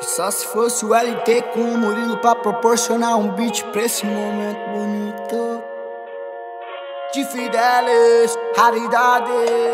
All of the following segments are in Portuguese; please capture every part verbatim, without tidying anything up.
Só se fosse o L T com o Murilo pra proporcionar um beat pra esse momento bonito. De Fidelis, raridade.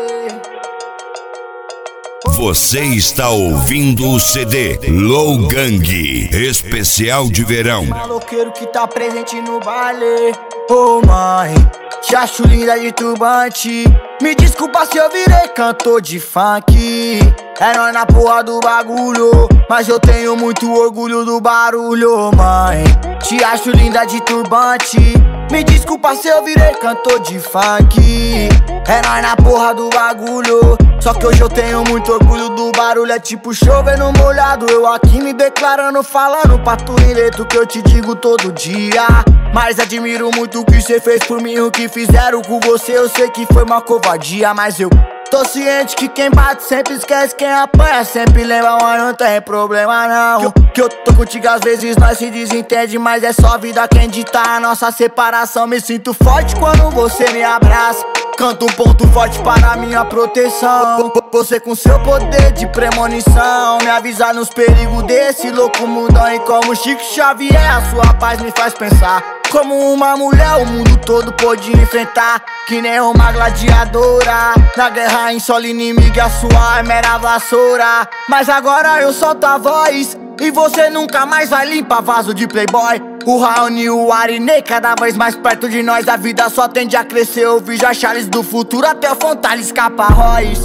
Você está ouvindo o C D Low Gang, especial de verão. Maloqueiro que tá presente no baile. Oh mãe, te acho linda de turbante. Me desculpa se eu virei cantor de funk. É nóis na porra do bagulho, mas eu tenho muito orgulho do barulho, mãe. Te acho linda de turbante. Me desculpa se eu virei cantor de funk. É nóis na porra do bagulho, só que hoje eu tenho muito orgulho do barulho. É tipo chover no molhado, eu aqui me declarando, falando pra tu direito que eu te digo todo dia. Mas admiro muito o que cê fez por mim, o que fizeram com você. Eu sei que foi uma covardia, mas eu tô ciente que quem bate sempre esquece, quem apanha sempre lembra, mas não tem problema não. Que eu, que eu tô contigo às vezes nós se desentende, mas é só vida quem dita a nossa separação. Me sinto forte quando você me abraça, canto um ponto forte para minha proteção. Você com seu poder de premonição me avisa nos perigos desse louco mundão. E como Chico Xavier, a sua paz me faz pensar como uma mulher o mundo todo pôde enfrentar, que nem uma gladiadora. Na guerra insole inimiga, a sua arma era vassoura. Mas agora eu solto a voz e você nunca mais vai limpar vaso de playboy. O Raoni e o Arinei cada vez mais perto de nós. A vida só tende a crescer, eu vejo a Charles do futuro até o Fontales Caparróis.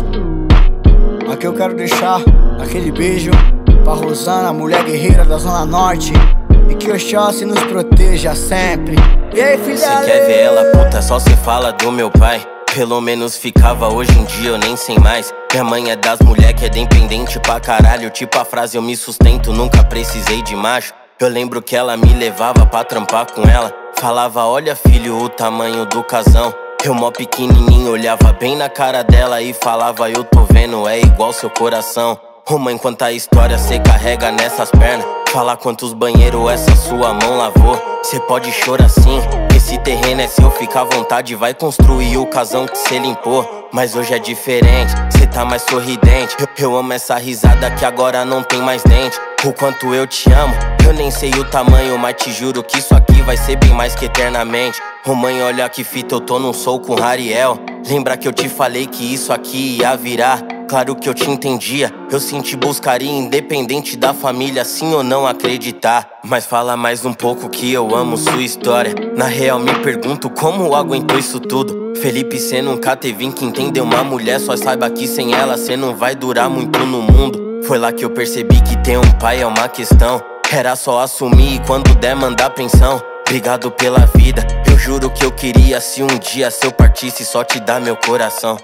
Aqui eu quero deixar aquele beijo pra Rosana, mulher guerreira da Zona Norte, e que Oxóssi nos proteja sempre. E aí, filha? Cê quer ver ela, puta, só cê fala do meu pai. Pelo menos ficava, hoje em dia eu nem sei mais. Minha mãe é das mulher que é dependente pra caralho. Tipo a frase, eu me sustento, nunca precisei de macho. Eu lembro que ela me levava pra trampar com ela. Falava, olha filho, o tamanho do casão. Eu mó pequenininho, olhava bem na cara dela e falava, eu tô vendo, é igual seu coração. Ô mãe, quanta história cê carrega nessas pernas. Fala quantos banheiros essa sua mão lavou. Cê pode chorar sim, esse terreno é seu, fica à vontade, vai construir o casão que cê limpou. Mas hoje é diferente, cê tá mais sorridente. Eu, eu amo essa risada que agora não tem mais dente. O quanto eu te amo, eu nem sei o tamanho, mas te juro que isso aqui vai ser bem mais que eternamente. Ô mãe, olha que fita, eu tô num soul com Rariel. Lembra que eu te falei que isso aqui ia virar? Claro que eu te entendia, eu senti buscaria independente da família, sim ou não acreditar. Mas fala mais um pouco que eu amo sua história. Na real me pergunto como aguentou isso tudo. Felipe, cê nunca teve que entender uma mulher, só saiba que sem ela cê não vai durar muito no mundo. Foi lá que eu percebi que ter um pai é uma questão. Era só assumir e quando der mandar pensão. Obrigado pela vida, eu juro que eu queria se um dia se eu partisse só te dar meu coração.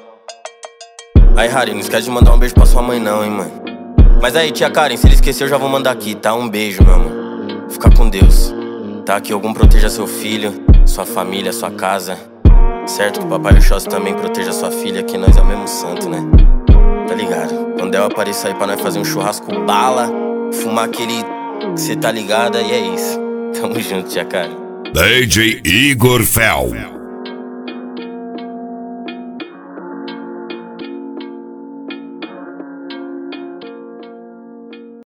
Aí, Harry, não esquece de mandar um beijo pra sua mãe não, hein, mãe. Mas aí, tia Karen, se ele esquecer eu já vou mandar aqui, tá? Um beijo, meu amor. Fica com Deus, tá? Que algum proteja seu filho, sua família, sua casa. Certo que o papai Oxóssi também proteja sua filha, que nós é o mesmo santo, né? Tá ligado? Quando ela aparecer aí pra nós fazer um churrasco bala, fumar aquele... Cê tá ligada? E é isso. Tamo junto, tia Karen. D J Igor Fel.